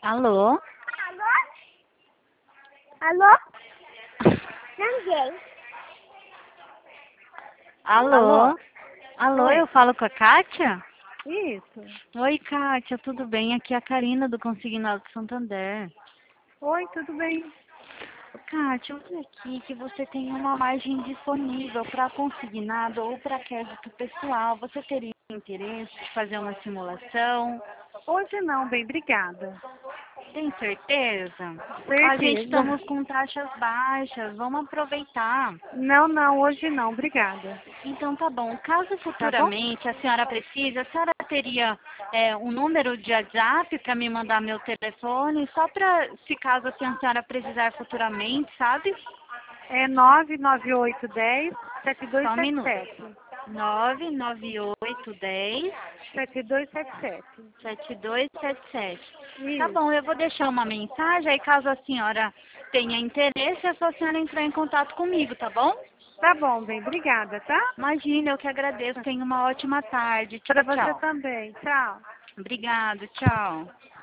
Alô? Alô? Alô? Ninguém. Alô? Alô, Oi. eu falo com a Kátia? Isso. Oi, Kátia, tudo bem? Aqui é a Karina do Consignado Santander. Oi, tudo bem? Kátia, eu vi aqui que você tem uma margem disponível para consignado ou para crédito pessoal. Você teria interesse de fazer uma simulação? Hoje não, bem, obrigada. Tem certeza? A gente Certeza. estamos com taxas baixas, vamos aproveitar. Não, hoje não, obrigada. Então tá bom. Caso Tá bom? futuramente a senhora precise, a senhora teria um número de WhatsApp para me mandar meu telefone, só para, se caso assim, a senhora precisar futuramente, sabe? É 99810 Só um minuto. 7277. 99810 7277. 7277. Tá Isso. bom, eu vou deixar uma mensagem, aí caso a senhora tenha interesse, é só a senhora entrar em contato comigo, tá bom? Tá bom, bem, obrigada, tá? Imagina, eu que agradeço. Tenha uma ótima tarde. Para Tchau, você tchau. também. Tchau. Obrigado, tchau.